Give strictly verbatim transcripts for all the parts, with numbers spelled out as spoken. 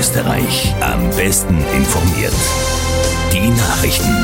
Österreich am besten informiert. Die Nachrichten.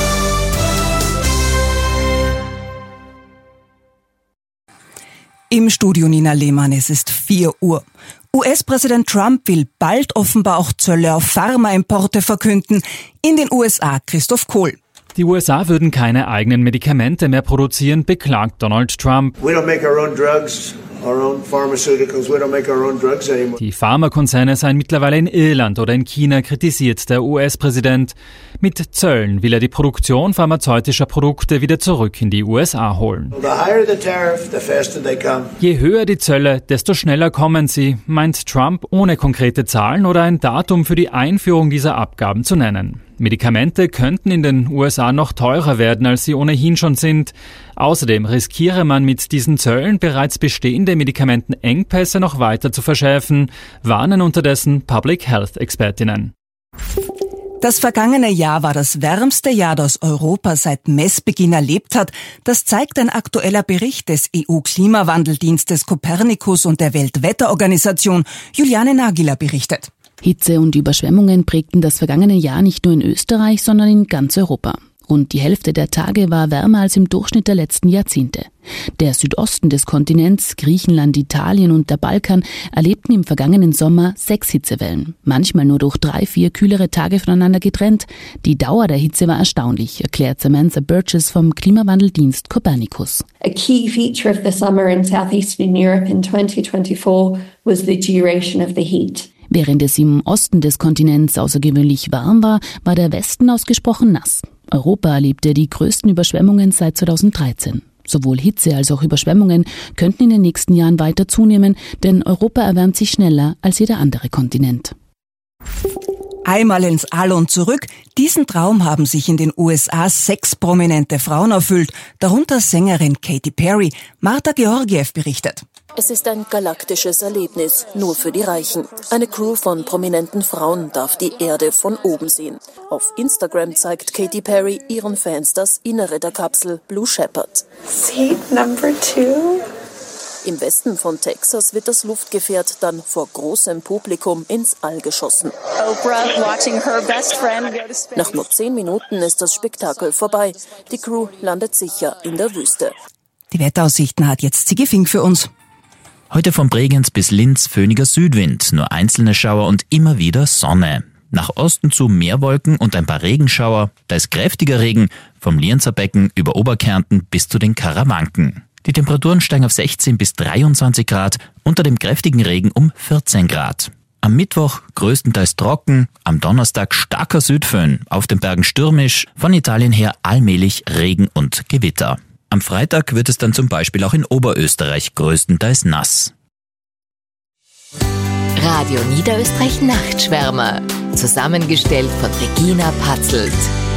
Im Studio Nina Lehmann, es ist vier Uhr. U S-Präsident Trump will bald offenbar auch Zölle auf Pharmaimporte verkünden. In den U S A Christoph Kohl. Die U S A würden keine eigenen Medikamente mehr produzieren, beklagt Donald Trump. We don't make our own drugs, our own pharmaceuticals. We don't make our own drugs anymore. Die Pharmakonzerne seien mittlerweile in Irland oder in China, kritisiert der U S-Präsident. Mit Zöllen will er die Produktion pharmazeutischer Produkte wieder zurück in die U S A holen. The higher the tariff, the faster they come. Je höher die Zölle, desto schneller kommen sie, meint Trump, ohne konkrete Zahlen oder ein Datum für die Einführung dieser Abgaben zu nennen. Medikamente könnten in den U S A noch teurer werden, als sie ohnehin schon sind. Außerdem riskiere man mit diesen Zöllen bereits bestehende Medikamentenengpässe noch weiter zu verschärfen, warnen unterdessen Public Health-Expertinnen. Das vergangene Jahr war das wärmste Jahr, das Europa seit Messbeginn erlebt hat. Das zeigt ein aktueller Bericht des E U-Klimawandeldienstes Copernicus und der Weltwetterorganisation. Juliane Nagila berichtet. Hitze und Überschwemmungen prägten das vergangene Jahr nicht nur in Österreich, sondern in ganz Europa. Rund die Hälfte der Tage war wärmer als im Durchschnitt der letzten Jahrzehnte. Der Südosten des Kontinents, Griechenland, Italien und der Balkan erlebten im vergangenen Sommer sechs Hitzewellen. Manchmal nur durch drei, vier kühlere Tage voneinander getrennt. Die Dauer der Hitze war erstaunlich, erklärt Samantha Burgess vom Klimawandeldienst Copernicus. A key feature of the summer in southeastern Europe in twenty twenty-four was the duration of the heat. Während es im Osten des Kontinents außergewöhnlich warm war, war der Westen ausgesprochen nass. Europa erlebte die größten Überschwemmungen seit zweitausenddreizehn. Sowohl Hitze als auch Überschwemmungen könnten in den nächsten Jahren weiter zunehmen, denn Europa erwärmt sich schneller als jeder andere Kontinent. Einmal ins All und zurück. Diesen Traum haben sich in den U S A sechs prominente Frauen erfüllt, darunter Sängerin Katy Perry. Marta Georgiev berichtet. Es ist ein galaktisches Erlebnis, nur für die Reichen. Eine Crew von prominenten Frauen darf die Erde von oben sehen. Auf Instagram zeigt Katy Perry ihren Fans das Innere der Kapsel Blue Shepard. Seat number two. Im Westen von Texas wird das Luftgefährt dann vor großem Publikum ins All geschossen. Oprah watching her best friend go to space. Nach nur zehn Minuten ist das Spektakel vorbei. Die Crew landet sicher in der Wüste. Die Wetteraussichten hat jetzt Sigi Fink für uns. Heute von Bregenz bis Linz föhniger Südwind, nur einzelne Schauer und immer wieder Sonne. Nach Osten zu mehr Wolken und ein paar Regenschauer, da ist kräftiger Regen vom Lienzer Becken über Oberkärnten bis zu den Karawanken. Die Temperaturen steigen auf sechzehn bis dreiundzwanzig Grad, unter dem kräftigen Regen um vierzehn Grad. Am Mittwoch größtenteils trocken, am Donnerstag starker Südföhn, auf den Bergen stürmisch, von Italien her allmählich Regen und Gewitter. Am Freitag wird es dann zum Beispiel auch in Oberösterreich größtenteils nass. Radio Niederösterreich Nachtschwärmer. Zusammengestellt von Regina Patzelt.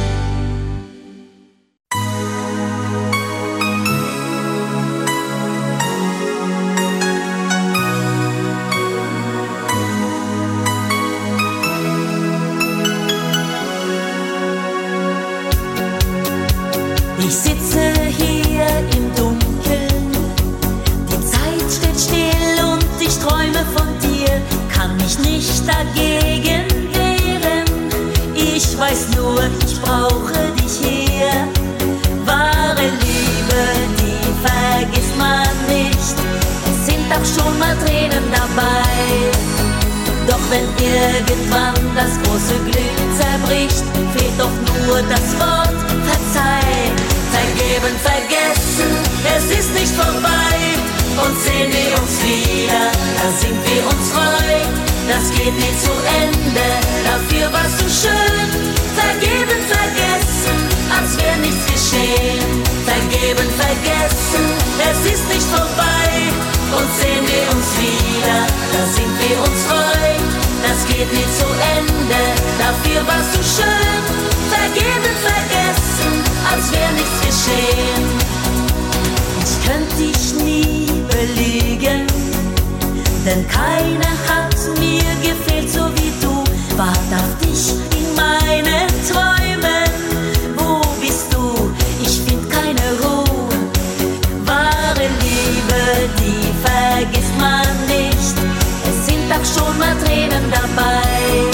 Ich sitze hier im Dunkeln, die Zeit steht still und ich träume von dir, kann mich nicht dagegen wehren. Ich weiß nur, ich brauche dich hier. Wahre Liebe, die vergisst man nicht. Es sind auch schon mal Tränen dabei. Doch wenn irgendwann das große Glück zerbricht, fehlt doch nur das Wort Verzeih. Vergeben, vergessen, es ist nicht vorbei. Und sehen wir uns wieder, da sind wir uns frei. Das geht nie zu Ende, dafür warst du schön. Vergeben, vergessen, als wäre nichts geschehen. Vergeben, vergessen, es ist nicht vorbei. Und sehen wir uns wieder, da sind wir uns frei. Das geht nie zu Ende, dafür warst du schön. Vergeben, vergessen, als wäre nichts geschehen. Ich könnte dich nie belügen, denn keiner hat mir gefehlt so wie du. Wart auf dich in meinen Träumen. Wo bist du? Ich find keine Ruhe. Wahre Liebe, die vergisst man nicht. Es sind auch schon mal Tränen dabei.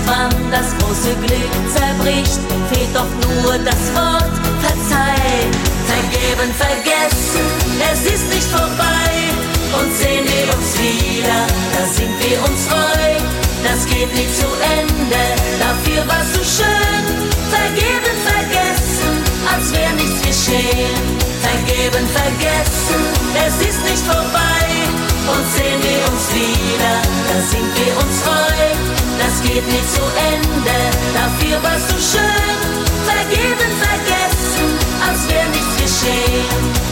irgendwann das große Glück zerbricht, fehlt doch nur das Wort verzeih. Vergeben, vergessen, es ist nicht vorbei. Und sehen wir uns wieder, da sind wir uns treu. Das geht nie zu Ende, dafür warst du schön. Vergeben, vergessen, als wäre nichts geschehen. Vergeben, vergessen, es ist nicht vorbei. Und sehen wir uns wieder, da sind wir uns treu. Das geht nie zu Ende, dafür warst du schön. Vergeben, vergessen, als wäre nichts geschehen.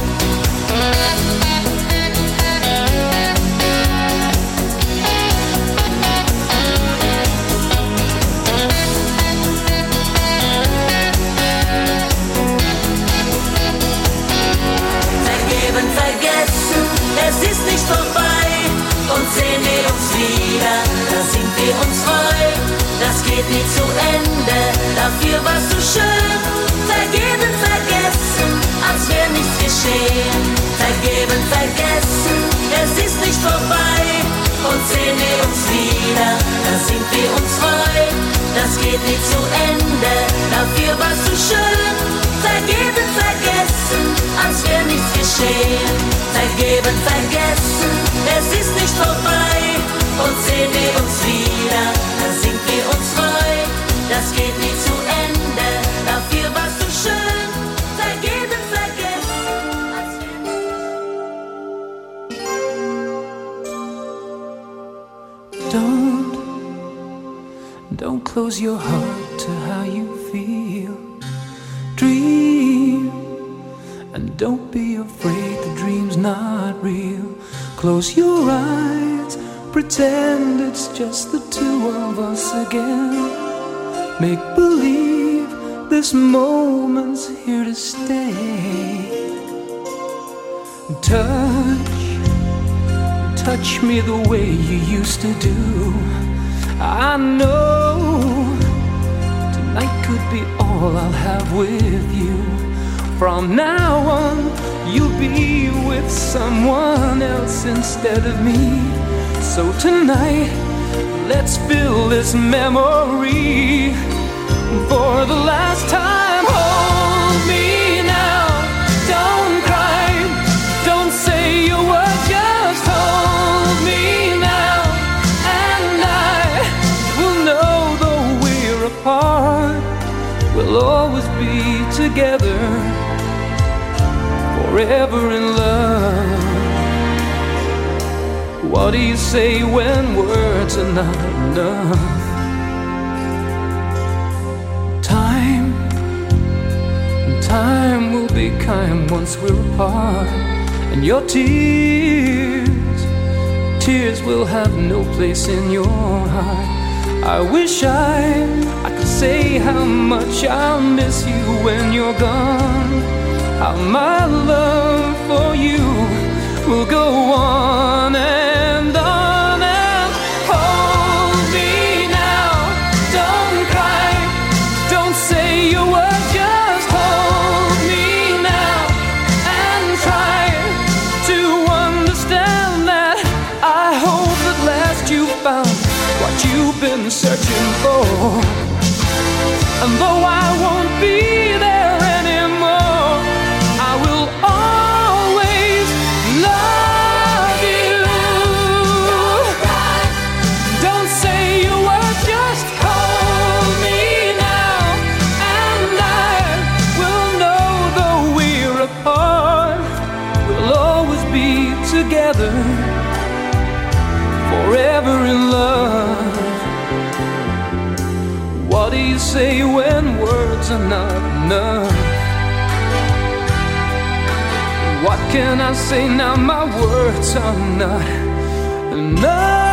Es ist nicht vorbei und sehen wir uns wieder, da sind wir uns treu. Das geht nie zu Ende, dafür warst du schön. Vergeben, vergessen, als wäre nichts geschehen. Vergeben, vergessen, es ist nicht vorbei und sehen wir uns wieder, da sind wir uns treu. Das geht nie zu Ende, dafür warst du schön. Vergeben, vergessen, als wäre nichts geschehen. Vergeben, vergessen, es ist nicht vorbei. Und sehen wir uns wieder, da sind wir uns treu. Das geht nie zu Ende, dafür warst du schön. Vergeben, vergessen, als wäre Don't, don't close your heart to how you feel. Dream, and don't be afraid the dream's not real. Close your eyes, pretend it's just the two of us again. Make believe this moment's here to stay. Touch, touch me the way you used to do. I know tonight could be all I'll have with you. From now on, you'll be with someone else instead of me. So tonight, let's fill this memory. For the last time, hold me now. Don't cry, don't say a word, just hold me now. And I will know though we're apart, we'll always be together, forever in love. What do you say when words are not enough? Time, time will be kind once we're apart. And your tears, tears will have no place in your heart. I wish I, I could say how much I'll miss you when you're gone. How my love for you will go on and on and hold me now. Don't cry, don't say a word, just hold me now and try to understand that I hope at last you found what you've been searching for. And though I won't be there anymore, I will always love you. Don't say a word, just hold me now. And I will know though we're apart, we'll always be together, forever in love. What do you say when words are not enough? What can I say now? My words are not enough.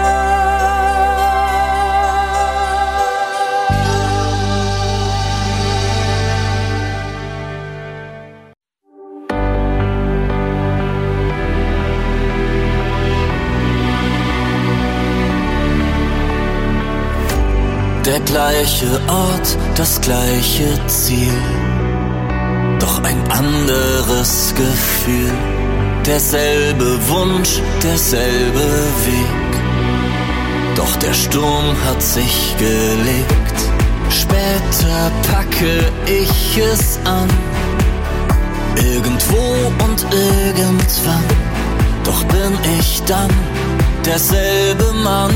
Der gleiche Ort, das gleiche Ziel, doch ein anderes Gefühl. Derselbe Wunsch, derselbe Weg, doch der Sturm hat sich gelegt. Später packe ich es an, irgendwo und irgendwann, doch bin ich dann derselbe Mann.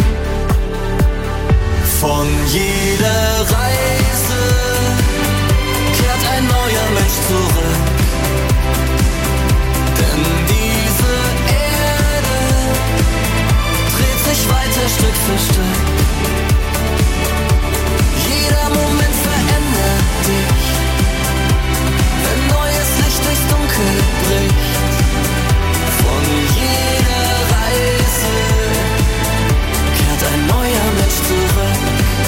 Von jeder Reise kehrt ein neuer Mensch zurück, denn diese Erde dreht sich weiter Stück für Stück. Jeder Moment verändert dich, wenn neues Licht durchs Dunkel bricht. Von jeder Reise kehrt ein neuer Mensch zurück.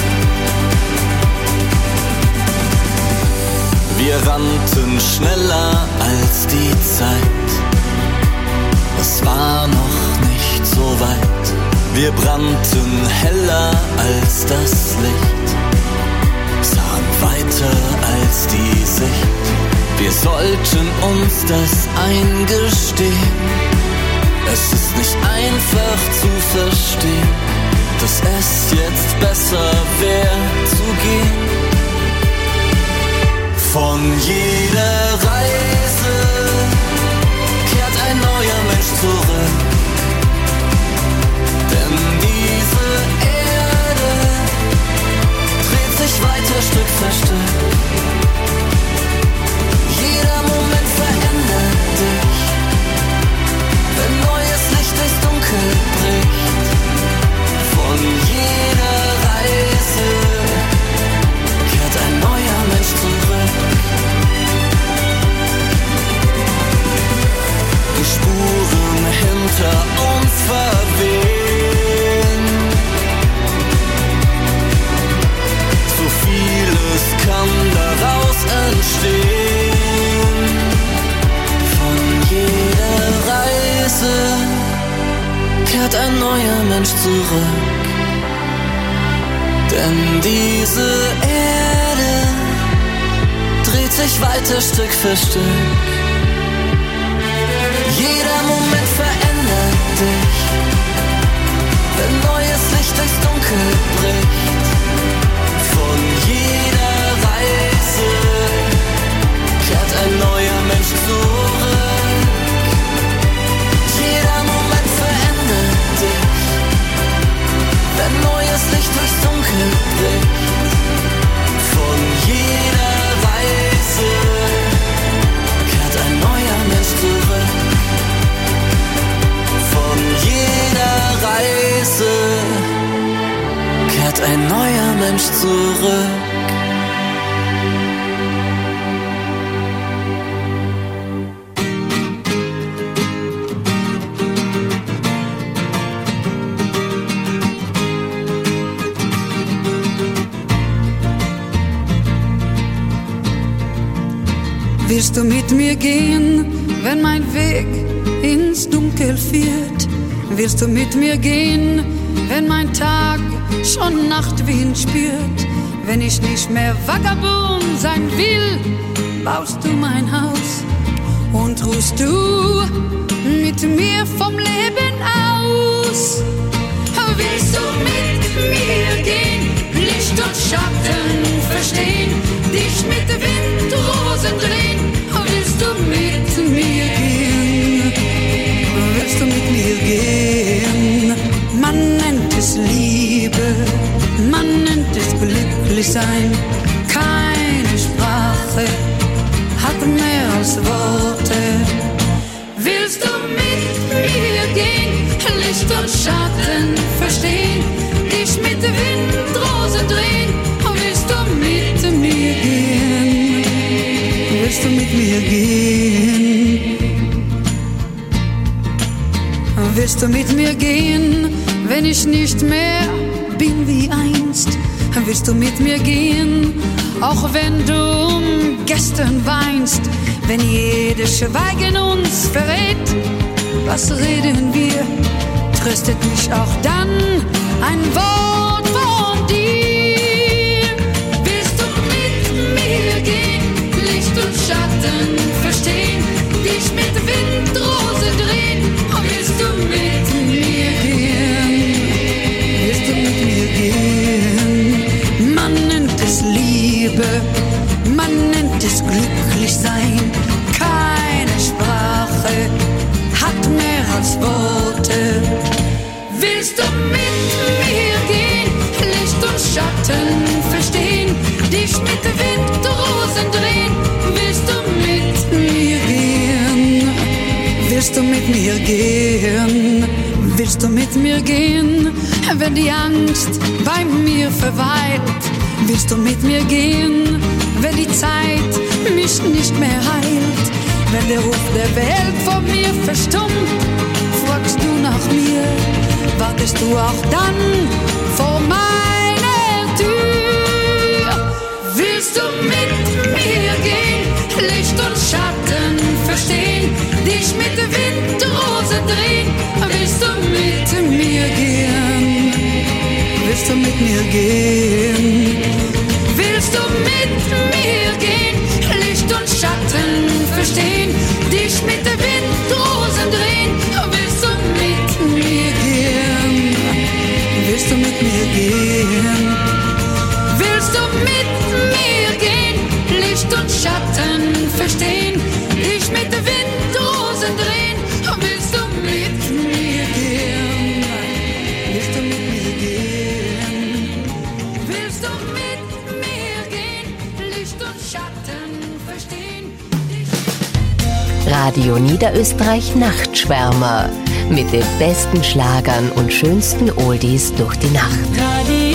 Wir rannten schneller als die Zeit, es war noch nicht so weit. Wir brannten heller als das Licht, sahen weiter als die Sicht. Wir sollten uns das eingestehen, es ist nicht einfach zu verstehen, dass es jetzt besser wäre zu gehen. Von jeder Reise kehrt ein neuer Mensch zurück, denn diese Erde dreht sich weiter Stück für Stück. Jeder Moment verändert dich, wenn neues Licht durchs Dunkel bricht. Von jeder Reise kehrt ein neuer Mensch zurück. Die Spuren hinter uns verwehen, so vieles kann daraus entstehen. Von jeder Reise kehrt ein neuer Mensch zurück, denn diese Erde dreht sich weiter Stück für Stück. Jeder Moment verändert dich, wenn neues Licht durchs Dunkel bricht. Von jeder Reise kehrt ein neuer Mensch zurück. Jeder Moment verändert dich, wenn neues Licht durchs Dunkel bricht. Von jeder Reise kehrt ein neuer Mensch zurück. Von jeder Reise kehrt ein neuer Mensch zurück. Willst du mit mir gehen, wenn mein Weg ins Dunkel führt? Willst du mit mir gehen, wenn mein Tag schon Nachtwind spürt? Wenn ich nicht mehr Vagabund sein will, baust du mein Haus und ruhst du mit mir vom Leben aus. Willst du mit mir gehen, Licht und Schatten verstehen, dich mit Windrosen drehen? Willst du mit mir gehen? Willst du mit mir gehen? Man nennt es Liebe, man nennt es glücklich sein. Keine Sprache hat mehr als Worte. Willst du mit mir gehen? Licht und Schatten verstehen, dich mit Windrosen drehen. Willst du mit mir gehen? Willst du mit mir gehen? Willst du mit mir gehen, wenn ich nicht mehr bin wie einst? Willst du mit mir gehen, auch wenn du um gestern weinst? Wenn jedes Schweigen uns verrät, was reden wir? Tröstet mich auch dann ein Wort von dir. Willst du mit mir gehen, Licht und Schatten verstehen, dich mit Windrose drehen? Willst du mit mir gehen? Willst du mit mir gehen? Willst du mit mir gehen, wenn die Angst bei mir verweilt? Willst du mit mir gehen, wenn die Zeit mich nicht mehr heilt? Wenn der Ruf der Welt vor mir verstummt, fragst du nach mir, wartest du auch dann vor meiner Tür? Willst du mit mir gehen, Licht und Schatten verstehen, dich mit Windrose drehen? Willst du mit mir gehen? Willst du mit mir gehen? Willst du mit mir gehen? Licht und Schatten verstehen, dich mit Windrosen drehen? Willst du mit mir gehen? Willst du mit mir gehen? Willst du mit mir gehen? Licht und Schatten verstehen, dich mit Windrosen drehen? Willst du mit mir gehen? Willst du mit mir gehen? Willst du mit mir gehen? Licht und Schatten verstehen. Radio Niederösterreich Nachtschwärmer mit den besten Schlagern und schönsten Oldies durch die Nacht. Radio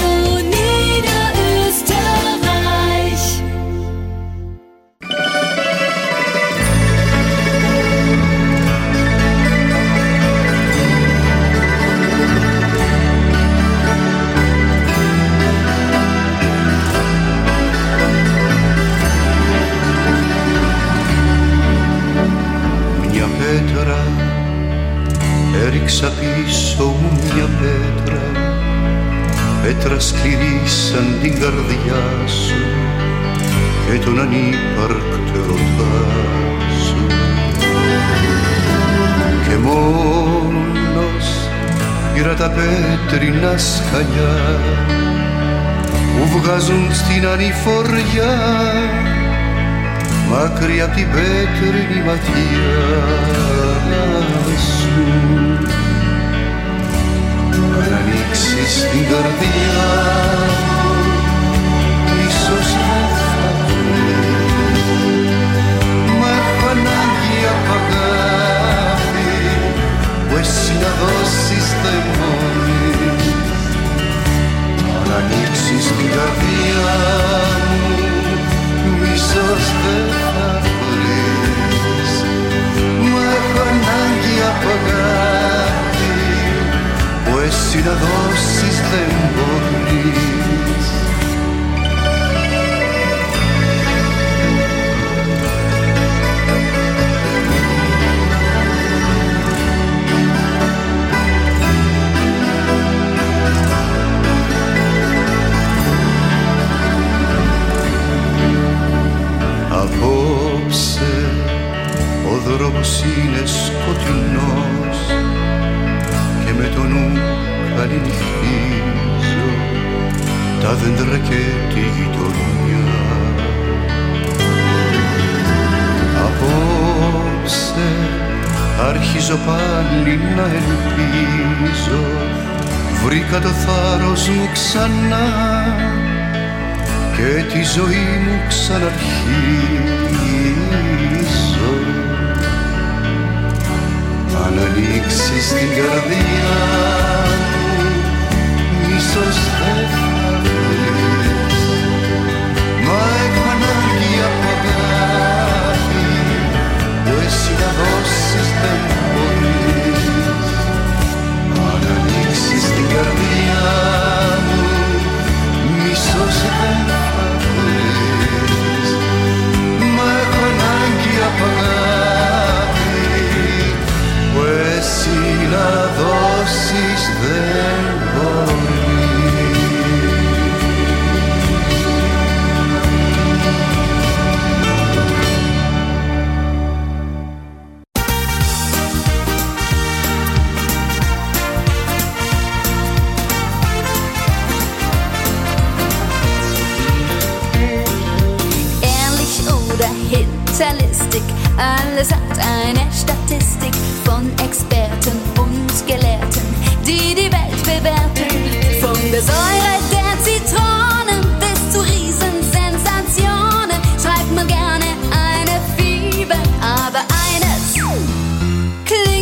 Έριξα πίσω μου μια πέτρα, πέτρα σκληρή σαν την καρδιά σου και τον ανύπαρκτο ερωτά σου. Και μόνος πήρα τα πέτρινα σκαλιά που βγάζουν στην ανηφοριά μακριά απ' την πέτρινη ματιά σου. Αν ανοίξεις την καρδιά ίσως δεν θα βρεις, μα έχω ανάγκη απ' αγάπη που εσύ να δώσεις δαιμόνι. Αν ανοίξεις την καρδιά μου ίσως δεν θα βρεις, μα έχω ανάγκη απ' αγάπη που εσύ να δώσεις δεν μπορείς. Απόψε ο δρόμος είναι σκοτεινός και με το νου καληνυχτίζω τα δέντρα και τη γειτονιά. Απόψε αρχίζω πάλι να ελπίζω, βρήκα το θάρρος μου ξανά και τη ζωή μου ξαναρχίζω. Αν ανοίξεις την καρδιά μου ίσως δεν θα βρεις, μα έχω ανάγκη απ' αγάπη που εσύ να δώσεις δεν μπορείς. Αν ανοίξεις την καρδιά μου ίσως δεν θα βρεις, μα έχω ανάγκη απ' αγάπη που εσύ να δώσεις δεν μπορείς. Alles hat eine Statistik von Experten und Gelehrten, die die Welt bewerten. Von der Säure der Zitronen bis zu Riesensensationen schreibt man gerne eine Fibel, aber eines klingt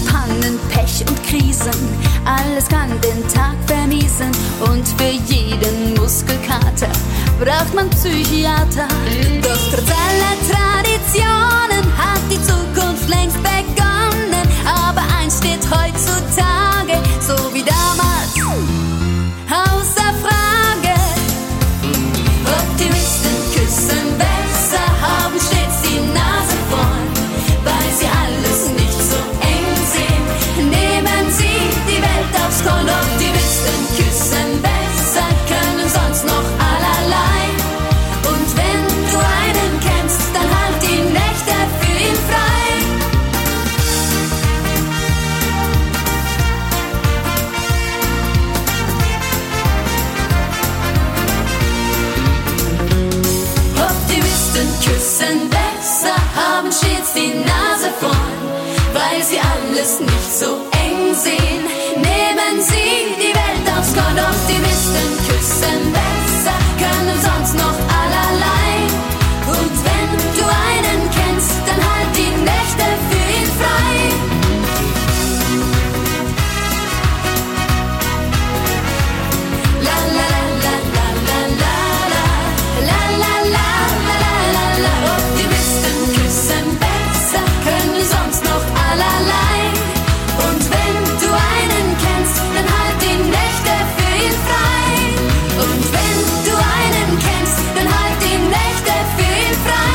Pannen, Pech und Krisen, alles kann den Tag vermiesen. Und für jeden Muskelkater braucht man Psychiater. Doch trotz aller Traditionen hat die Zukunft längst begonnen. Aber eins steht heutzutage, so wie damals, außer Frage. Optimisten küssen besser, haben stets die Nase vorn, weil sie alles nicht so eng sehen. Nehmen sie die Welt aufs Korn. Optimisten küssen besser, können sonst noch allerlei. Und wenn du einen kennst, dann halt die Nächte für ihn frei. Optimisten küssen besser, haben stets die Nase vorn, weil sie alles nicht so eng sehen. Nehmen sie die Welt aufs Korn. Optimisten küssen besser, können sonst noch allerlei. Und wenn du einen kennst, dann halt die Nächte für ihn frei. La la la la la la la la la la la la la. Optimisten küssen besser, können sonst noch allerlei. Und wenn du einen kennst, dann halt die Nächte für ihn frei. Und wenn du einen kennst, dann halt die Nächte für ihn frei.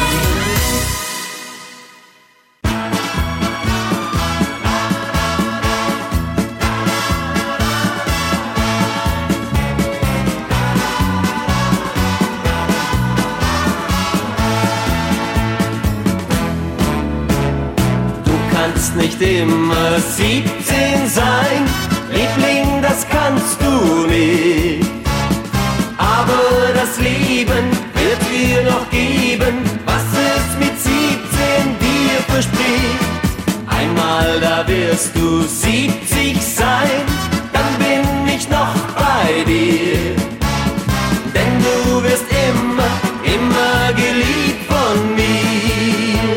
Du kannst nicht immer siebzehn sein, Liebling, das kannst du nicht. Aber das Leben wird dir noch geben, was es mit siebzehn dir verspricht. Einmal da wirst du siebzig sein, dann bin ich noch bei dir. Denn du wirst immer, immer geliebt von mir.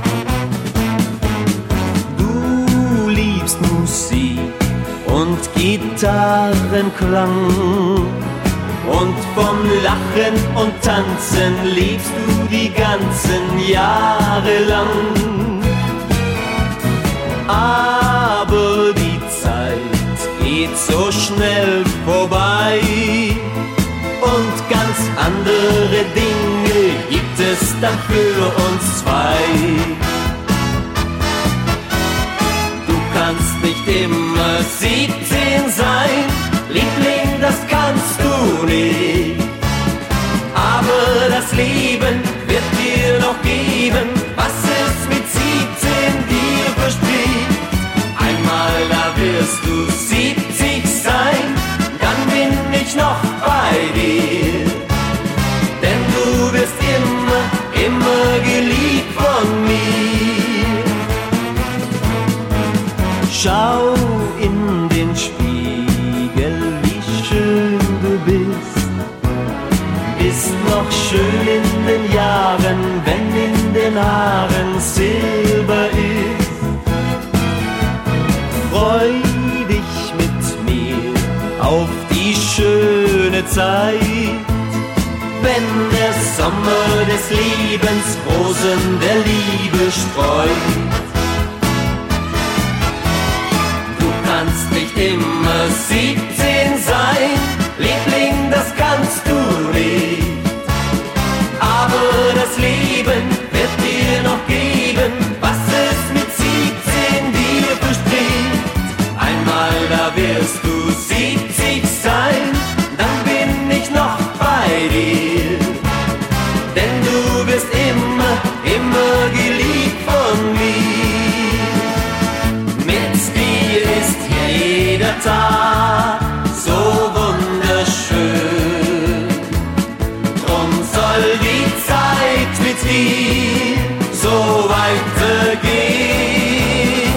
Du liebst Musik und Gitarrenklang. Und vom Lachen und Tanzen liebst du die ganzen Jahre lang. Aber die Zeit geht so schnell vorbei und ganz andere Dinge gibt es dann für uns zwei. Du kannst nicht immer siebzehn sein, Liebling, das kannst du nicht. Aber das Leben wird dir noch geben, was es mit siebzehn dir verspricht. Einmal da wirst du siebzig sein, dann bin ich noch bei dir. Denn du wirst immer, immer geliebt von mir. Schau in den Spiegel, wie schön du bist. Bist noch schön in den Jahren, wenn in den Haaren Silber ist. Freu dich mit mir auf die schöne Zeit, wenn der Sommer des Lebens Rosen der Liebe streut. Du kannst nicht immer siebzehn sein, Liebling, das kannst du nicht. Aber das Leben wird dir noch geben, was es mit siebzehn dir verspricht. Einmal da wirst du siebzig sein, dann bin ich noch bei dir. Denn du wirst immer, immer geliebt von mir. Mit dir ist jeder Tag so wunderschön. Drum soll die Zeit mit dir so weitergehen.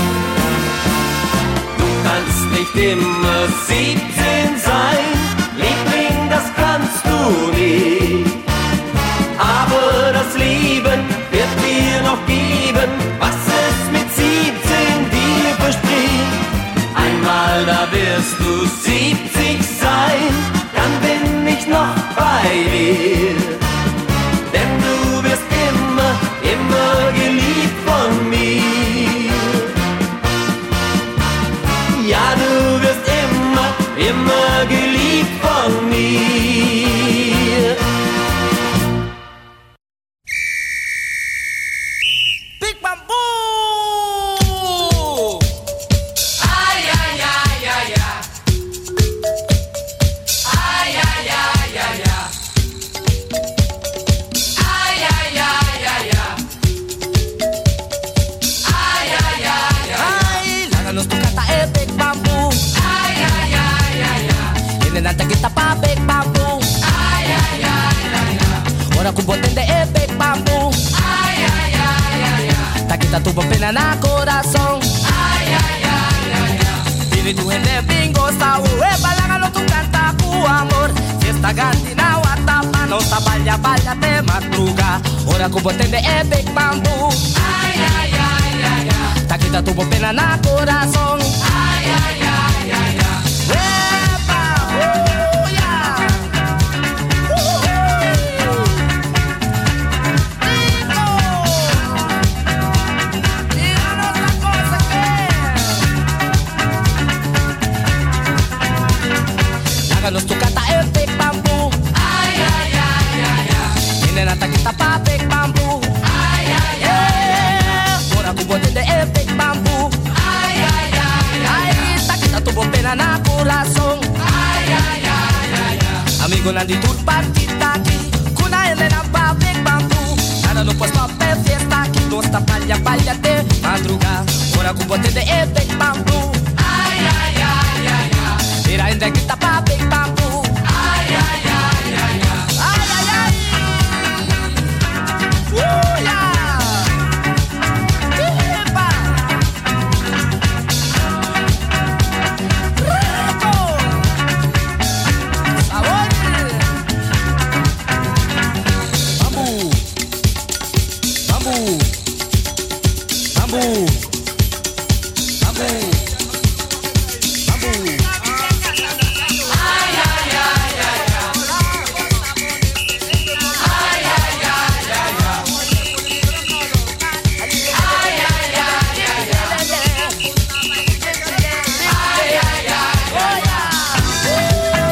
Du kannst nicht immer siebzehn sein, Liebling, das kannst du nicht. Aber das Leben wird dir noch geben, was es mit siebzehn dir verspricht. siebzig sein, dann bin ich noch bei dir. Denn du wirst immer, immer geliebt von mir. Ja, du wirst immer, immer geliebt von mir. Big Bamboo! Ay, ay, ay, ay, ay. Ay, ay, ay, ay, ay. Ay, ay, ay, ay, ay. Ay, ay, ay, ay. Ay, láganos tu canta eh, Big Bamboo. Ay, ay, ay, ay, ay. Inenanta kita pa Big Bamboo. Ay, ay, ay, ay, ay. Ora kubotin de eh, Big Bamboo. Ay, ay, ay, ay, ay. Ta kita tuvo pena na corazón. Ay, ay, ay, ay, ay. Dili tu gente bingo sa uwe balangalo tu canta ku amor. Fiesta gantina wata pano sa balya balya te madruga. Ora kubotin de eh, Big Bamboo. Ay, ay, ay, ay, ay. Ta kita tuvo pena na corazón. Ay, ay, ay, ay, ay. Epa, uh, yeah. Háganos tu canta el Big Bamboo. Ay, ay, ay, ay, ay. Inenanta kita pa Big Bamboo. Ay, ay, ay. Ora kubotin de el Big Bamboo. Ay, ay, ay, ay. Ay, ta kita tuvo pena na corazón. Ay, ay, ay, ay, ay. Amigo nandito partita aquí. Kuna elena pa Big Bamboo. Nada no puesto pe fiesta aquí. Dosta palya palya de madruga. Ora kubotin de el Big Bamboo. Ay, ay, ay, ay, ay. Mira en de kita pa Big Bamboo. Ay, ay, ay, ay, ay. Ay, ay, ay. Uh, yeah. Epa. Rico. Sabor. Bamboo. Bamboo. Bamboo. Bamboo. Bamboo. Ay, ay, ay, ay, ay. Ay, ay, ay, ay, ay. Ay, ay, ay, ay, ay. Ay, ay, ay, ay.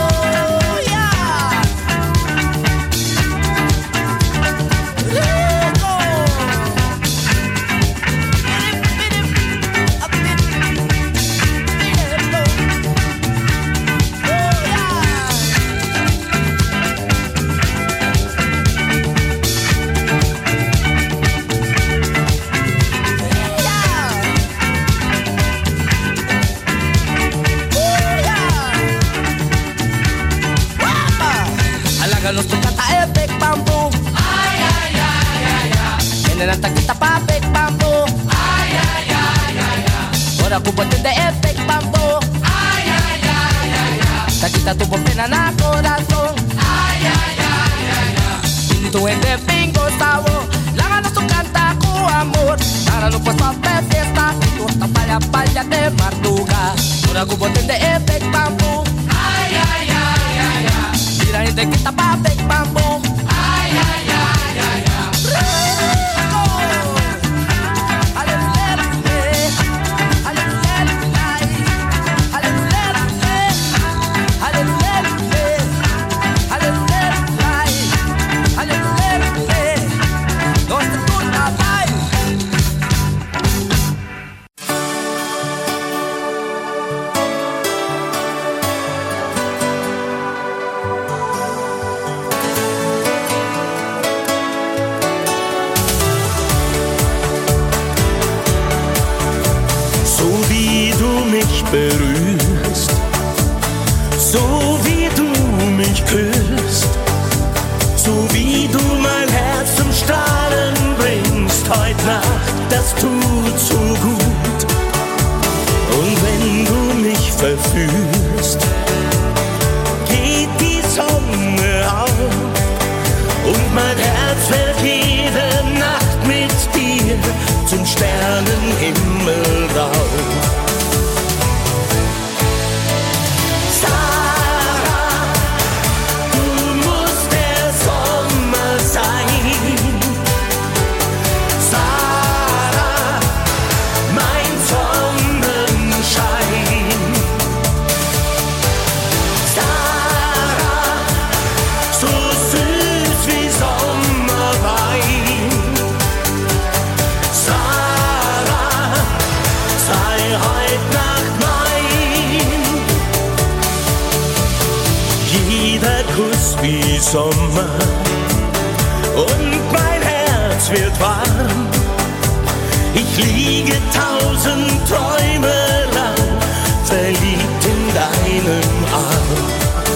Háganos tu canta el Big Bamboo. Ay, ay, ay, ay, ay. Inenanta kita pa Big Bamboo. Ay, ay, ay, ay, ay. Ora kubotin de el Big Bamboo. Ay, ay, ay, ay, ay. Ta kita tuvo pena na corazón. Ay, ay, ay, ay, ay. Dili tu gente bingo sabor. Láganos tu canta ku amor. Nada no puesto pe fiesta. Dosta palya palya de madruga. Ora kubotin de el Big Bamboo. Ay, ay, ay, ay, ay. Mira gente kita pa Big Bamboo. Ay, ay, ay, ay, ay. Rico. Aleluya, aleluya, aleluya, aleluya, aleluya, aleluya, aleluya. Donde tú la vas. berührst, so wie du mich küsst, so wie du mein Herz zum Strahlen bringst heute Nacht, das tut so gut. Und wenn du mich verführst, geht die Sonne auf und mein Herz fällt jede Nacht mit dir zum Sternenhimmel rauf. Sommer und mein Herz wird warm. Ich liege tausend Träume lang, verliebt in deinen Arm.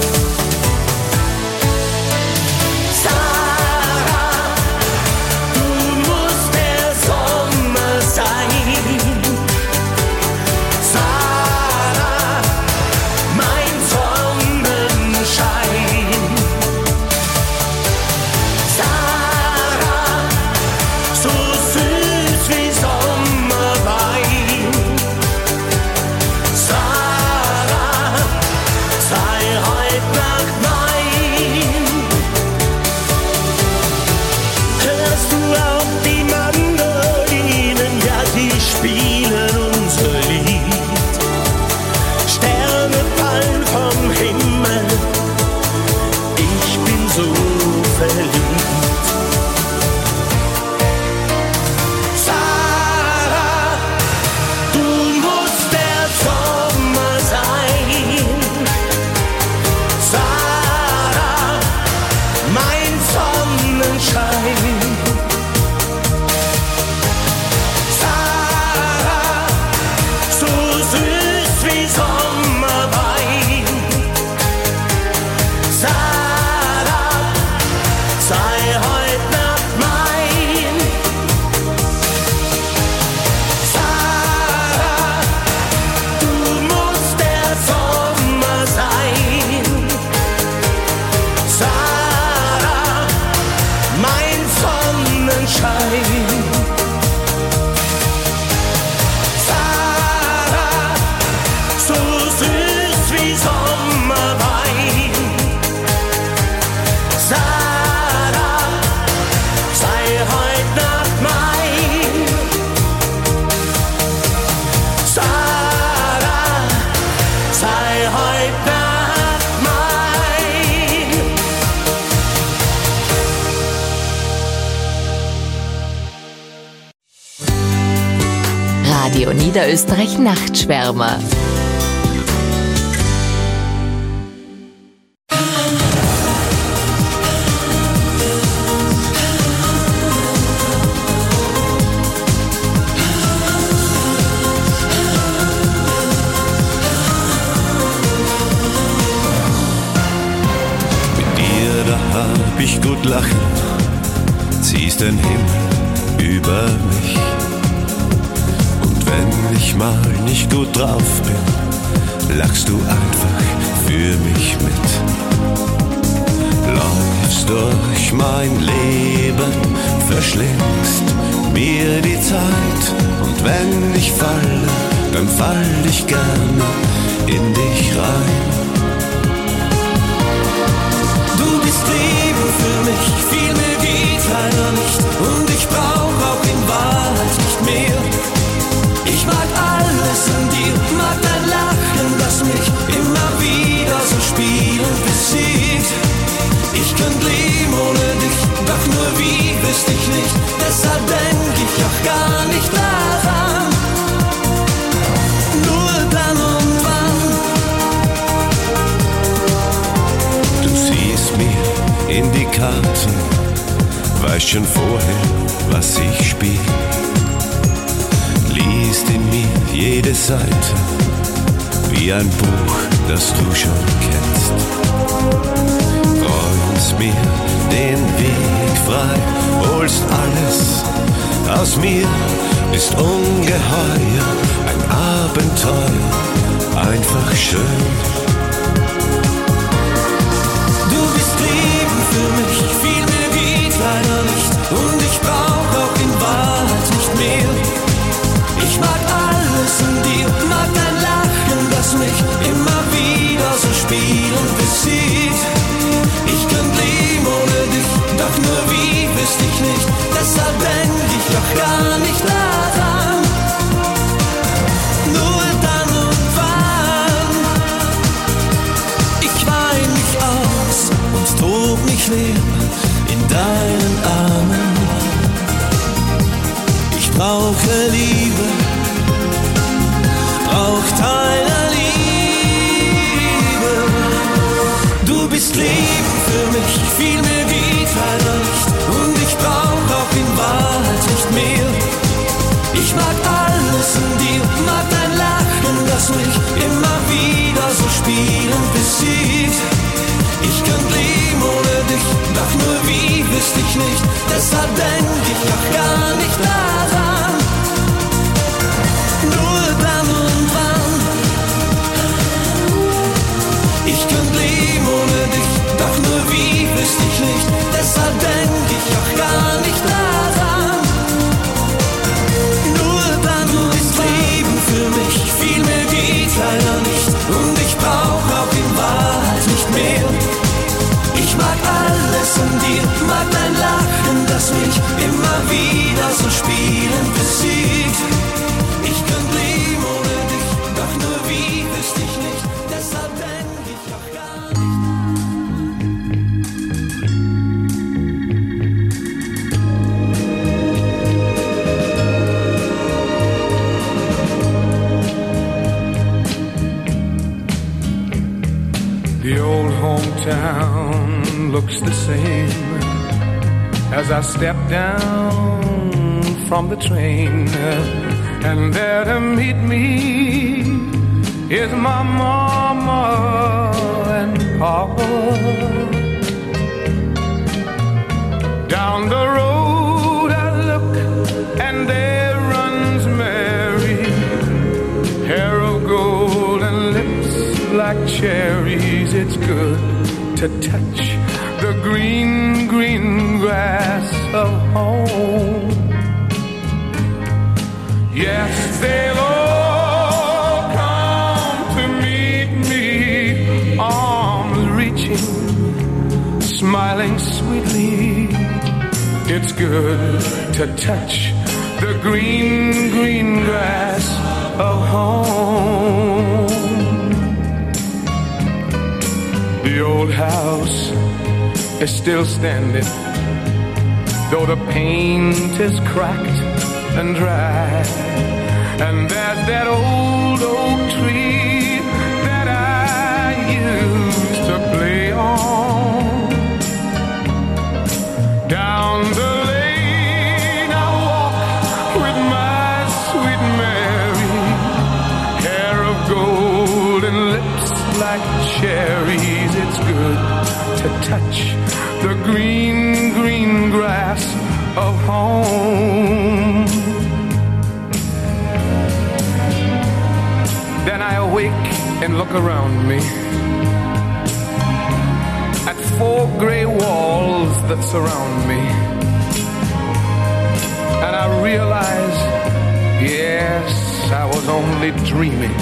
Sarah, du musst der Sommer sein. Sarah, mein Sonnenschein. Sarah, so süß wie Sommerwein. Sarah, sei heut Nacht mein. Hörst du auch die Mandolinen, ja, die spielen unser Lied. Sterne fallen vom Himmel, ich bin so verliebt. Sarah, du musst der Sommer sein. Sarah, mein Sonnenschein. Sarah, so süß wie Sommerwein. Sarah, sei heut Nacht mein. Sarah, du musst der Sommer sein. Sarah, mein Sonnenschein. Sarah, so süß wie Sommerwein. Sarah, sei heut Nacht mein. Sarah, sei heut Nacht mein. Radio Niederösterreich Nachtschwärmer. Mit dir, da hab ich gut lachen, ziehst den Himmel über mich. Und wenn ich mal nicht gut drauf bin, lachst du einfach für mich mit. Läufst durch mein Leben, verschlingst mir die Zeit. Und wenn ich falle, dann fall ich gerne in dich rein. Du bist Liebe für mich, viel mehr geht leider nicht. Und ich brauch auch in Wahrheit nicht mehr. Ich mag alles in dir, mag dein Lachen, das mich immer wieder so spielend bezieht. Ich könnte leben ohne dich, doch nur wie wüsste ich nicht. Deshalb denk ich auch gar nicht daran. Nur dann und wann. Du siehst mir in die Karten, weißt schon vorher, was ich spiel. Liest in mir jede Seite, wie ein Buch, das du schon kennst. Räumst mir den Weg frei, holst alles aus mir, bist ungeheuer, ein Abenteuer, einfach schön. Du bist Leben für mich, viel mehr geht leider nicht. Und ich brauch auch in Wahrheit nicht mehr. Ich mag alles in dir, mag dein Lachen, das mich immer wieder so spielend bezieht. Ich könnte leben ohne dich, doch nur wie wüsste ich nicht. Deshalb denk ich doch gar nicht daran. Nur dann und wann. Ich wein mich aus und tob mich leer in deinen Armen. Ich brauche Liebe, brauch deine Liebe. Du bist Leben für mich, viel Spielen besiegt. Ich könnte leben ohne dich, doch nur wie wüsste ich nicht. Deshalb denk ich doch gar nicht daran. Nur dann und wann. Ich könnte leben ohne dich, doch nur wie wüsste ich nicht. Deshalb denk ich doch gar nicht daran. Nur dann ist Leben für mich, viel mehr geht leider nicht. Und ich brauch auch in Wahrheit nicht mehr. Ich mag alles in dir, mag dein Lachen, das mich immer wieder so spielend besiegt. Ich könnte leben ohne dich, doch nur wie wüsste ich nicht. Deshalb denk ich auch gar nicht. The old hometown looks the same as I step down from the train, and there to meet me is my mama and papa. Down the road I look and there runs Mary, hair of gold and lips like cherries. It's good to touch the green, green grass of home. Yes, they'll all come to meet me, arms reaching, smiling sweetly. It's good to touch the green, green grass of home. The old house is still standing, though the paint is cracked and dry. And there's that old oak tree that I used to play on. Down the lane I walk with my sweet Mary, hair of gold and lips like cherries. It's good to touch the green, green grass of home. Then I awake and look around me at four gray walls that surround me, and I realize, yes, I was only dreaming.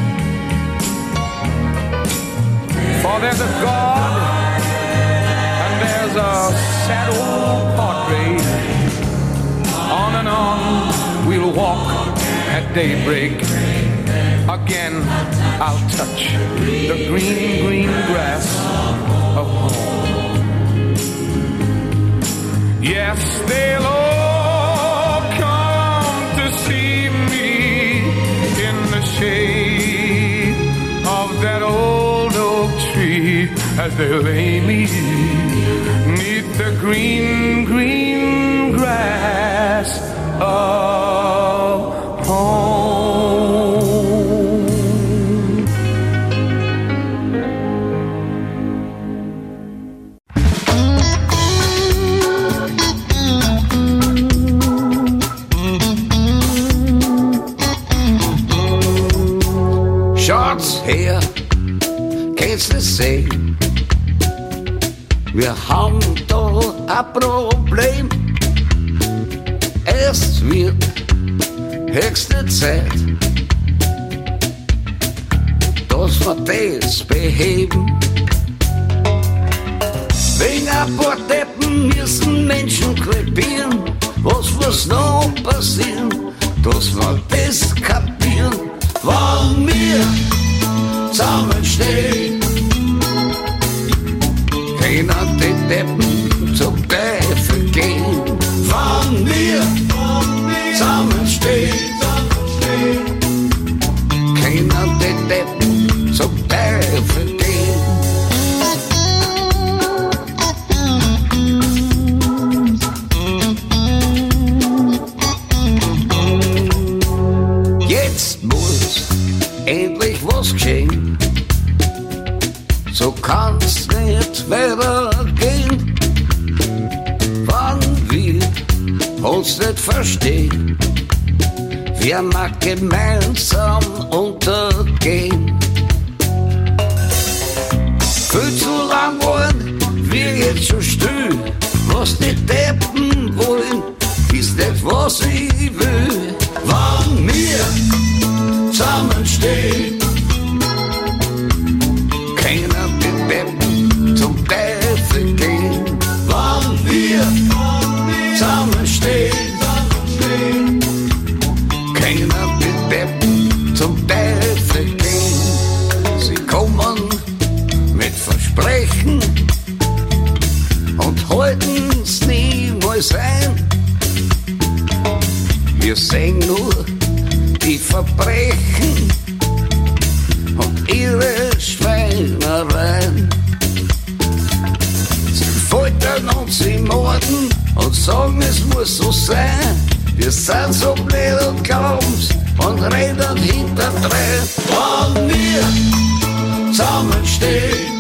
For there's a God and there's a sad old portrait. On and on we'll walk at daybreak. Again I'll touch the green, green grass of home. Yes, they'll all come to see me in the shade of that old oak tree, as they lay me neath the green, green grass of home. Shorts her, kannst du sehen, wir haben da ein Problem. Es wird höchste Zeit, dass wir das beheben. Wegen ein paar Deppen müssen Menschen krepieren. Was muss noch passieren, dass wir das kapieren? Wann wir zusammenstehen, können die Deppen zum Teufel gehen. Wann wir zusammenstehen, können die Deppen zum Teufel gehen. Jetzt muss endlich was geschehen. so kann's nicht weitergehen, wenn wir uns nicht verstehen, werden wir gemeinsam untergehen. Viel zu lang wollen wir jetzt schon still, was die Deppen wollen, ist nicht was ich will. Wenn wir zusammenstehen, keiner die Deppen zum Teufel gehen. Wenn wir zusammenstehen, keiner die Deppen zum Teufel gehen. Sie kommen mit Versprechen und halten's niemals ein. Wir sehen nur die Verbrechen und ihre Schweinereien. Sie foltern und sie morden und sagen, es muss so sein. Wir sind so blöd und glauben's und reden hinterdrein. Wenn wir zusammenstehen,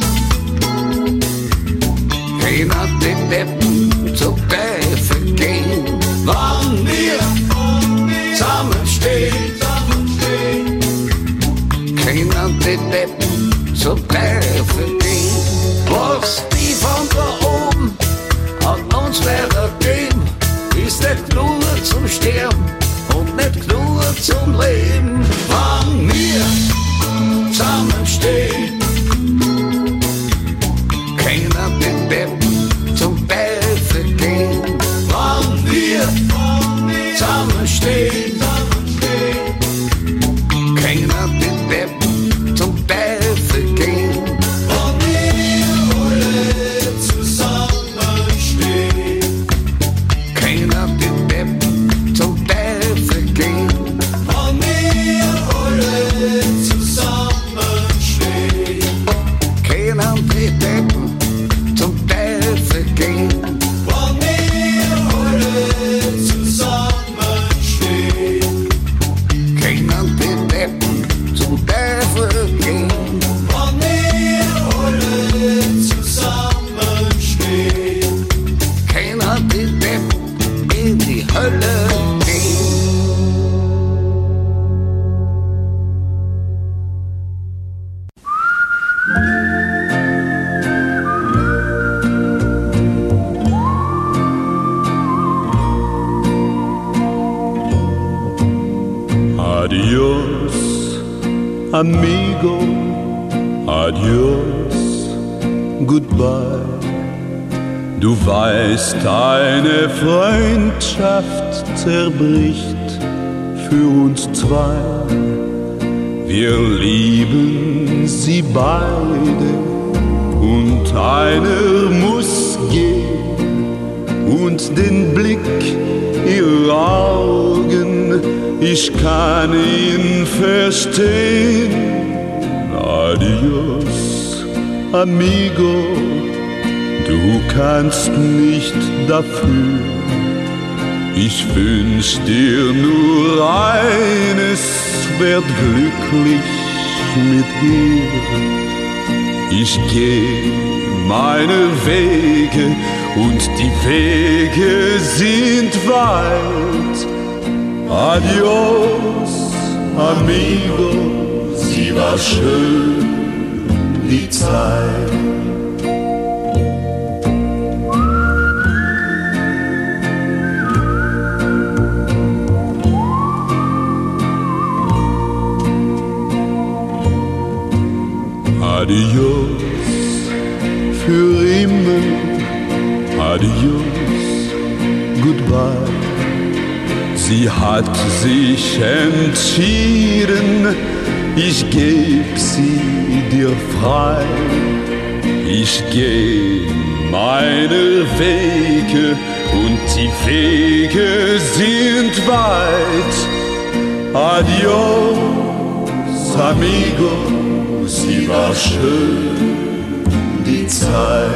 keiner die Deppen zum Teufel gehen. Wenn wir zusammenstehen, keiner die Deppen zum Teufel gehen. Was die von da oben an uns weitergeben, ist nicht nur zum Sterben und nicht nur zum Leben. Wenn wir zusammenstehen, keiner die Deppen zum Teufel gehen. Wenn wir zusammenstehen, keiner die Deppen zum Teufel gehen. Wenn wir alle zusammenstehen, keiner die Deppen zum Teufel gehen. Wenn wir alle zusammenstehen, keiner die Deppen zum Teufel gehen. Wenn wir alle zusammenstehen, keiner die Deppen zum Teufel gehen. Wenn wir alle zusammenstehen, keiner die Deppen in die Hölle gehen. Adios, amigo, adios, goodbye. Du weißt, eine Freundschaft zerbricht für uns zwei. Wir lieben sie beide und einer muss gehen. Und den Blick ihrer Augen, ich kann ihn verstehen. Adios, amigo, du kannst nicht dafür. Ich wünsch dir nur eines, werd glücklich mit ihr. Ich geh meine Wege und die Wege sind weit. Adios, amigo, sie war schön, die Zeit. Adios, für immer, adios, goodbye. Sie hat sich entschieden, ich geb sie dir frei. Ich geh meine Wege und die Wege sind weit. Adios, amigo, sie war schön, die Zeit.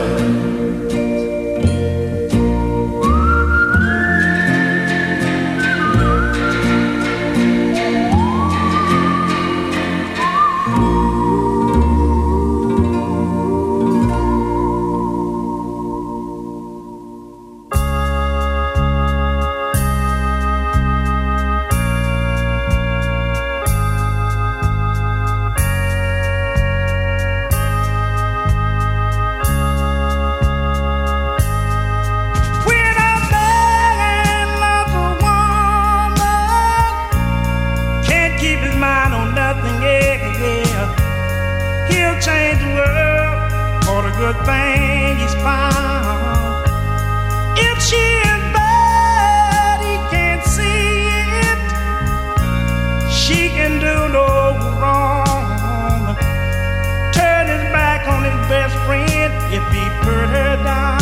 good thing he's found. If she is bad, he can't see it. She can do no wrong. Turn his back on his best friend if he put her down.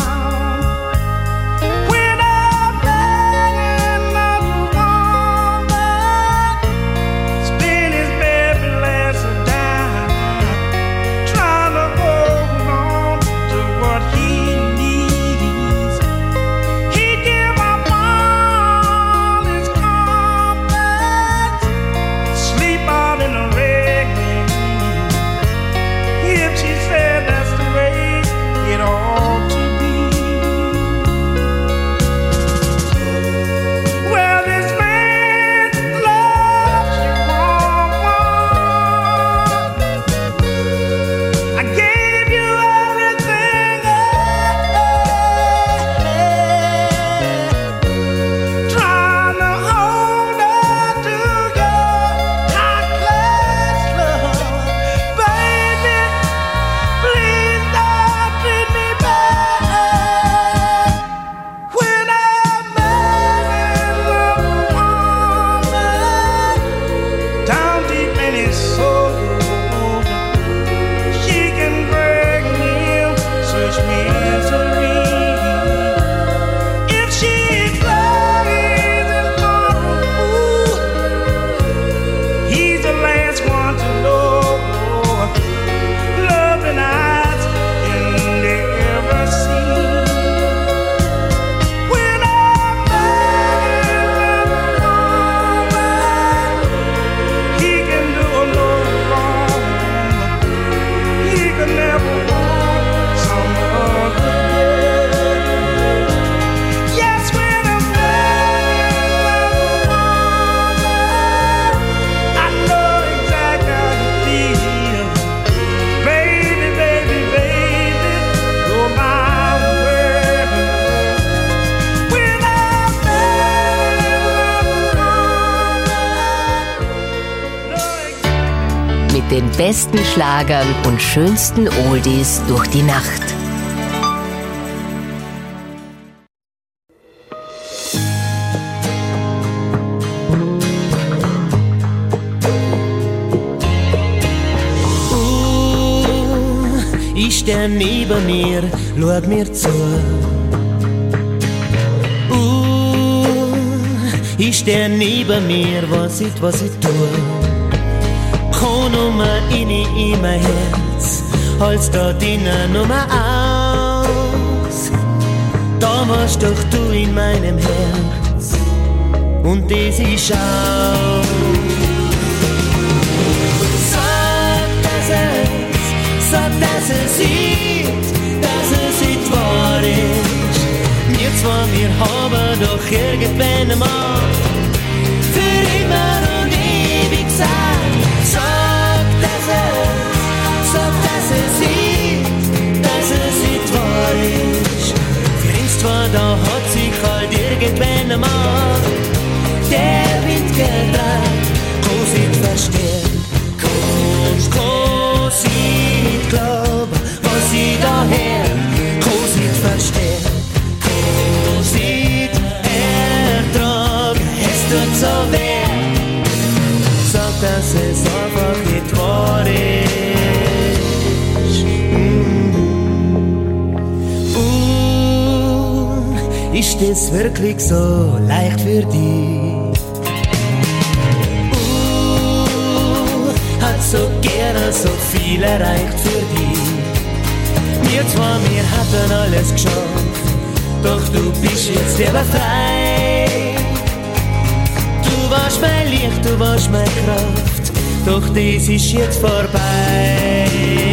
Den besten Schlagern und schönsten Oldies durch die Nacht. Uh, ich steh neben mir, schau mir zu. Uh, ich steh neben mir, was ich, was ich tue. Komm Nummer in in mein Herz, hol's da drinnen Nummer aus. Da warst doch du in meinem Herz und das ist auch. Sag, dass es, sag, dass es ist, dass es nicht wahr ist. Wir zwei, wir haben doch irgendwann einmal für immer und ewig sein. Sag, dass es, sag, dass es ist, dass es nicht wahr ist. Für uns zwar, da hat sich halt irgendwann einmal der Wind gedreht. Kann's nicht verstehen, kann's, kann's nicht glauben, was ich da her. Kann's nicht verstehen, kann's nicht ertragen, es tut so weh. Sag, dass es einfach nicht wahr ist. Mm. Uh, ist das wirklich so leicht für dich? Uh, hat so gerne so viel erreicht für dich. Wir zwei, wir hatten alles geschafft, doch du bist jetzt lieber frei. Du warst mein Licht, du warst meine Kraft, doch das ist jetzt vorbei.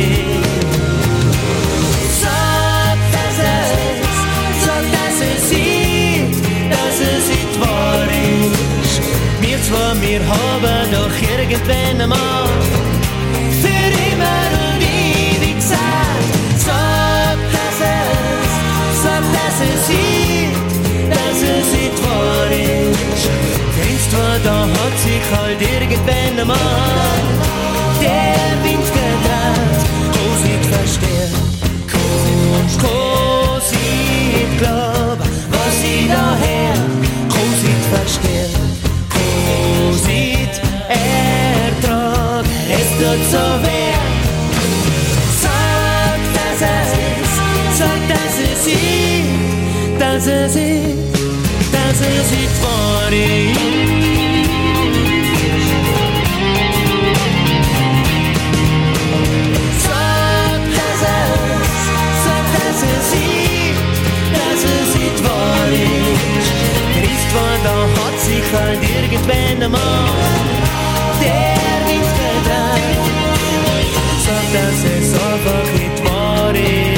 Sag, dass es, sag, dass es ist, dass es nicht wahr ist. Wir zwei, wir haben doch irgendwann einmal für immer und ewig gesagt. Sag, dass es, sag, dass es ist, dass es nicht wahr ist. Zwar, da hat sich halt irgendwann einmal der Wind gedreht. Kann's nicht verstehen, kann's dass er sieht, dass er sieht, wo ich. Sag, dass er, sag, dass er sieht, dass er sieht, wo ich. Ist war, da hat sich halt irgendwann einmal der Wind gedreht. Sag, dass es einfach nicht wahr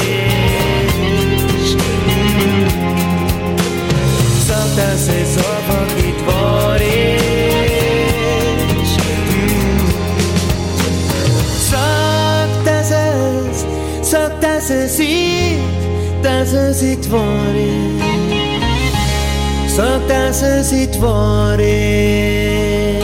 ist. Sag, dass es einfach nicht wahr ist. Sag, dass es, sag, dass es sieht, dass es nicht wahr ist. Sag, dass es nicht wahr ist.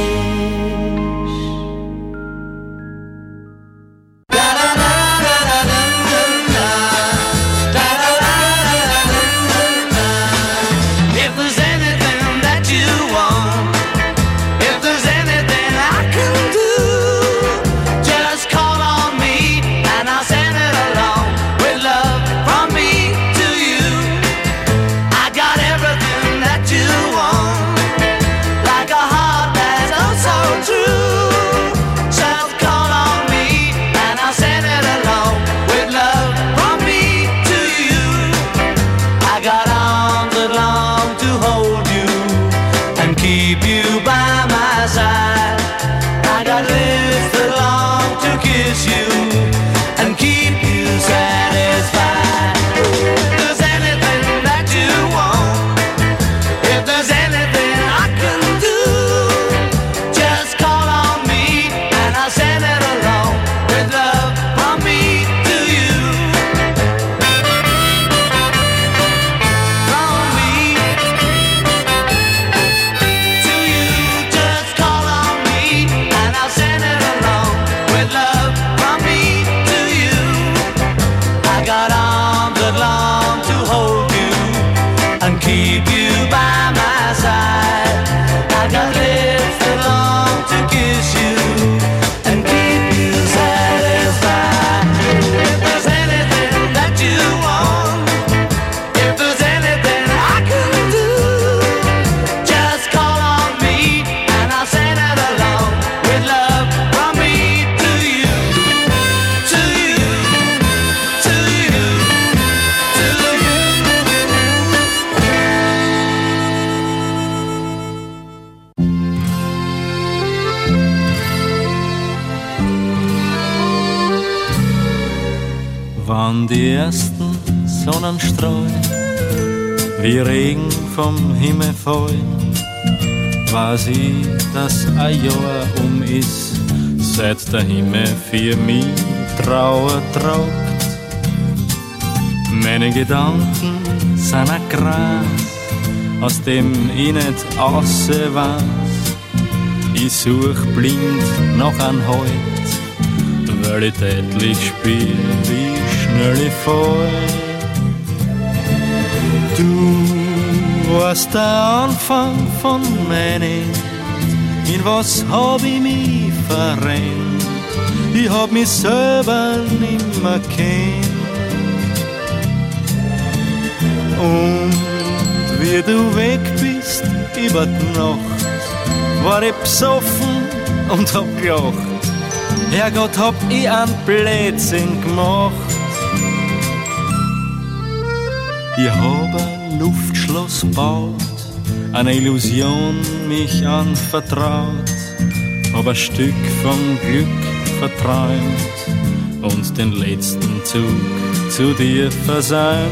Wann die ersten Sonnenstrahlen wie Regen vom Himmel fallen, weiß ich, dass ein Jahr um ist, seit der Himmel für mich Trauer tragt. Meine Gedanken sind ein Gras, aus dem ich nicht ausse weiß. Ich such blind nach einem Halt, weil ich deutlich spür, wie schnell ich fall. Du warst der Anfang von meinem, in was hab ich mich verrennt? Ich hab mich selber nimmer kennt. Und wie du weg bist über die Nacht, war ich besoffen und hab gelacht. Herrgott, hab ich einen Blödsinn gemacht. Ich hab ein Luftschloss gebaut, eine Illusion mich anvertraut, hab ein Stück vom Glück verträumt und den letzten Zug zu dir versäumt.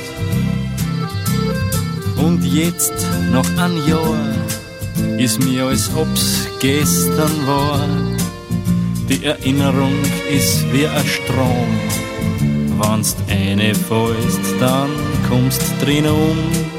Und jetzt, nach einem Jahr, ist mir, als ob's gestern war. Die Erinnerung ist wie ein Strom. Wenn's eine fällst, dann kommst drin um.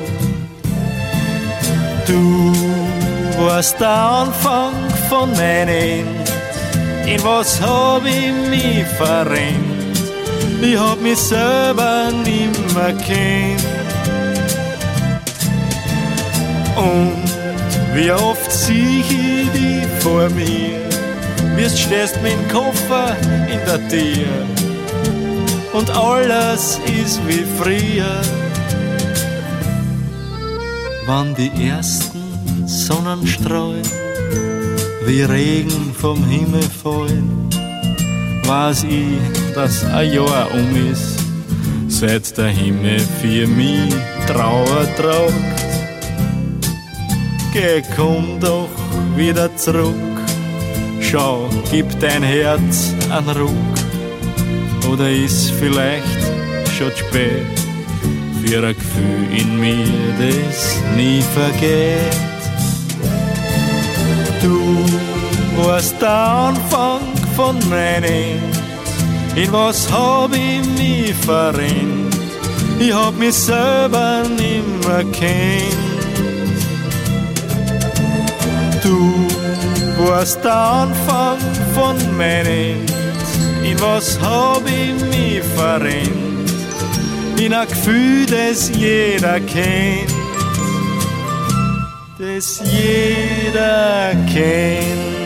Du warst der Anfang von meinem End. In was hab ich mich verrennt? Ich hab mich selber nimmer kennt. Und wie oft sieh ich dich vor mir, wirst stehst mit dem Koffer in der Tür und alles ist wie früher. wann die ersten Sonnenstrahlen wie Regen vom Himmel fallen, weiß ich, dass ein Jahr um ist, seit der Himmel für mich Trauer tragt. Geh, komm doch wieder zurück, schau, gib dein Herz einen Ruck, oder ist vielleicht schon zu spät für ein Gefühl in mir, das nie vergeht. Du warst der Anfang von meinem, in was hab ich mich verrennt? Ich hab mich selber nimmer kennt. Du warst der Anfang von meinem, in was hab ich mich verrennt? In ein Gefühl, das jeder kennt, das jeder kennt.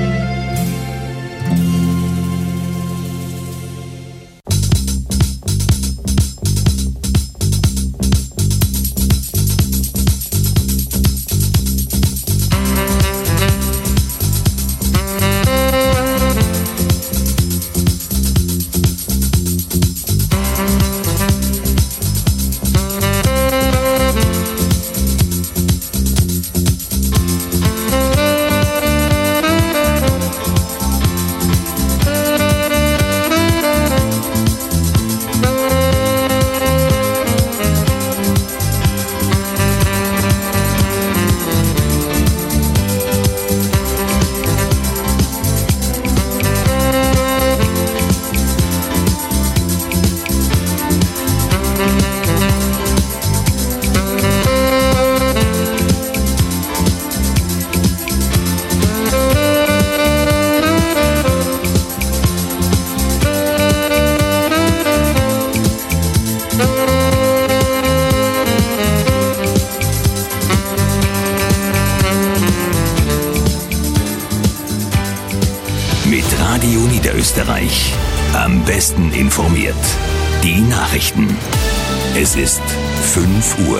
Österreich. Am besten informiert. Die Nachrichten. Es ist fünf Uhr.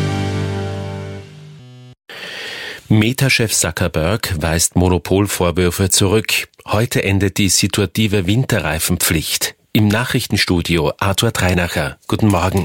Meta-Chef Zuckerberg weist Monopolvorwürfe zurück. Heute endet die situative Winterreifenpflicht. Im Nachrichtenstudio Arthur Treinacher. Guten Morgen.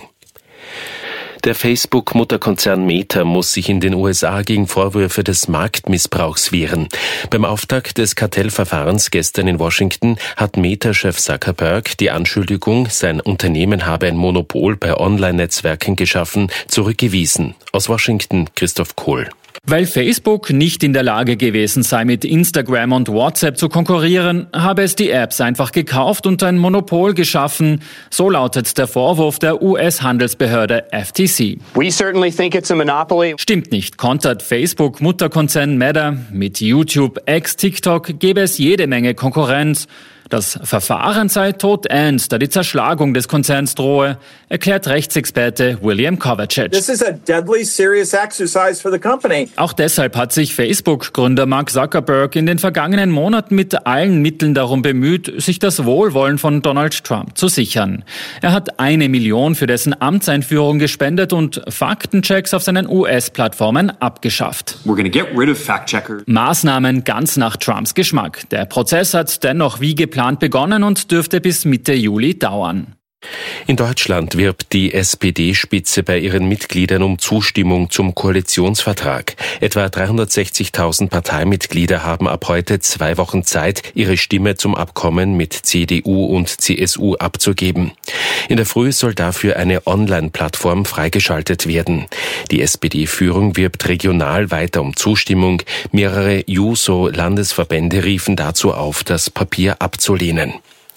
Der Facebook-Mutterkonzern Meta muss sich in den U S A gegen Vorwürfe des Marktmissbrauchs wehren. Beim Auftakt des Kartellverfahrens gestern in Washington hat Meta-Chef Zuckerberg die Anschuldigung, sein Unternehmen habe ein Monopol bei Online-Netzwerken geschaffen, zurückgewiesen. Aus Washington Christoph Kohl. Weil Facebook nicht in der Lage gewesen sei, mit Instagram und WhatsApp zu konkurrieren, habe es die Apps einfach gekauft und ein Monopol geschaffen. So lautet der Vorwurf der U S-Handelsbehörde F T C. We certainly think it's a monopoly. Stimmt nicht, kontert Facebook-Mutterkonzern Meta. Mit YouTube, X, TikTok gäbe es jede Menge Konkurrenz. Das Verfahren sei todend, da die Zerschlagung des Konzerns drohe, erklärt Rechtsexperte William Kovacic. This is a deadly serious exercise for the company. Auch deshalb hat sich Facebook-Gründer Mark Zuckerberg in den vergangenen Monaten mit allen Mitteln darum bemüht, sich das Wohlwollen von Donald Trump zu sichern. Er hat eine Million für dessen Amtseinführung gespendet und Faktenchecks auf seinen U S-Plattformen abgeschafft. We're gonna get rid of fact-checkers. Maßnahmen ganz nach Trumps Geschmack. Der Prozess hat dennoch wie geplant begonnen und dürfte bis Mitte Juli dauern. In Deutschland wirbt die S P D-Spitze bei ihren Mitgliedern um Zustimmung zum Koalitionsvertrag. Etwa dreihundertsechzigtausend Parteimitglieder haben ab heute zwei Wochen Zeit, ihre Stimme zum Abkommen mit C D U und C S U abzugeben. In der Früh soll dafür eine Online-Plattform freigeschaltet werden. Die S P D-Führung wirbt regional weiter um Zustimmung. Mehrere Juso-Landesverbände riefen dazu auf, das Papier abzulehnen.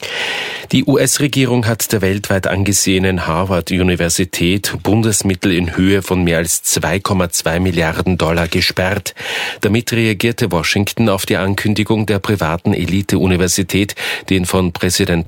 Die U S-Regierung hat der weltweit angesehenen Harvard-Universität Bundesmittel in Höhe von mehr als zwei Komma zwei Milliarden Dollar gesperrt. Damit reagierte Washington auf die Ankündigung der privaten Elite-Universität, den von Präsident